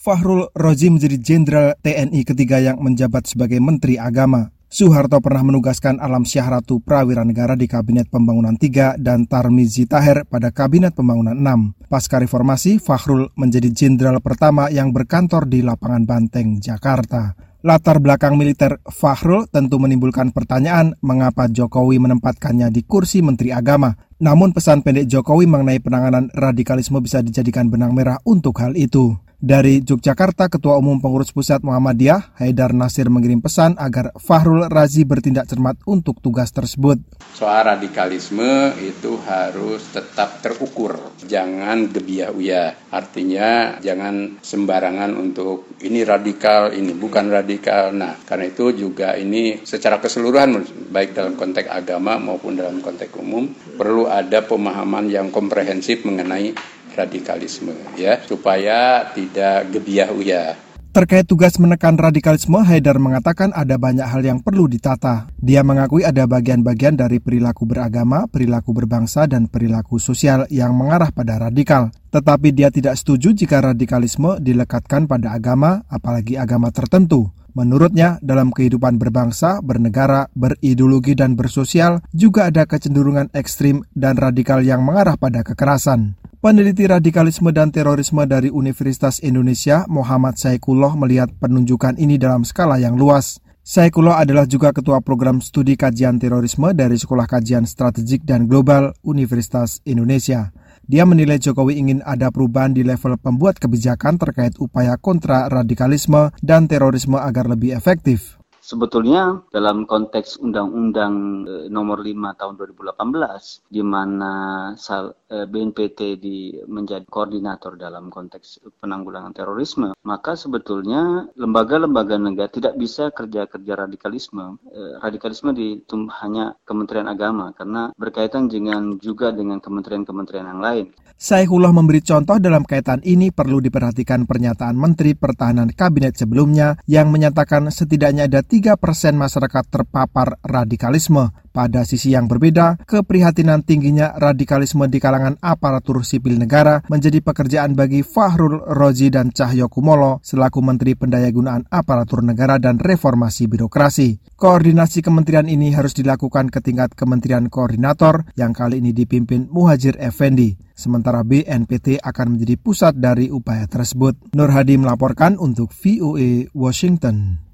Fakhrul Razi menjadi Jenderal TNI ketiga yang menjabat sebagai Menteri Agama. Soeharto pernah menugaskan Alam Syahratu Prawira Negara di Kabinet Pembangunan 3 dan Tarmizi Taher pada Kabinet Pembangunan 6. Pasca reformasi, Fakhrul menjadi jenderal pertama yang berkantor di Lapangan Banteng, Jakarta. Latar belakang militer Fakhrul tentu menimbulkan pertanyaan mengapa Jokowi menempatkannya di kursi Menteri Agama. Namun pesan pendek Jokowi mengenai penanganan radikalisme bisa dijadikan benang merah untuk hal itu. Dari Yogyakarta, Ketua Umum Pengurus Pusat Muhammadiyah, Haidar Nasir mengirim pesan agar Fakhrul Razi bertindak cermat untuk tugas tersebut. Soal radikalisme itu harus tetap terukur, jangan gebiah-uyah. Artinya jangan sembarangan untuk ini radikal, ini bukan radikal. Nah, karena itu juga ini secara keseluruhan, baik dalam konteks agama maupun dalam konteks umum, perlu ada pemahaman yang komprehensif mengenai radikalisme, ya, supaya tidak gebiah-uyah. Terkait tugas menekan radikalisme, Haidar mengatakan ada banyak hal yang perlu ditata. Dia mengakui ada bagian-bagian dari perilaku beragama, perilaku berbangsa, dan perilaku sosial yang mengarah pada radikal. Tetapi dia tidak setuju jika radikalisme dilekatkan pada agama, apalagi agama tertentu. Menurutnya, dalam kehidupan berbangsa, bernegara, berideologi, dan bersosial, juga ada kecenderungan ekstrim dan radikal yang mengarah pada kekerasan. Peneliti radikalisme dan terorisme dari Universitas Indonesia, Muhammad Saikullah, melihat penunjukan ini dalam skala yang luas. Saikullah adalah juga Ketua Program Studi Kajian Terorisme dari Sekolah Kajian Strategik dan Global Universitas Indonesia. Dia menilai Jokowi ingin ada perubahan di level pembuat kebijakan terkait upaya kontra radikalisme dan terorisme agar lebih efektif. Sebetulnya dalam konteks Undang-Undang Nomor 5 Tahun 2018, di mana BNPT menjadi koordinator dalam konteks penanggulangan terorisme, maka sebetulnya lembaga-lembaga negara tidak bisa kerja-kerja radikalisme. Radikalisme hanya Kementerian Agama, karena berkaitan juga dengan kementerian-kementerian yang lain. Saikullah memberi contoh dalam kaitan ini perlu diperhatikan pernyataan Menteri Pertahanan Kabinet sebelumnya yang menyatakan setidaknya ada 3% masyarakat terpapar radikalisme. Pada sisi yang berbeda, keprihatinan tingginya radikalisme di kalangan aparatur sipil negara menjadi pekerjaan bagi Fakhrul Razi dan Cahyokumolo selaku Menteri Pendayagunaan Aparatur Negara dan Reformasi Birokrasi. Koordinasi kementerian ini harus dilakukan ke tingkat Kementerian Koordinator yang kali ini dipimpin Muhadjir Effendi. Sementara BNPT akan menjadi pusat dari upaya tersebut. Nur Hadi melaporkan untuk VOA Washington.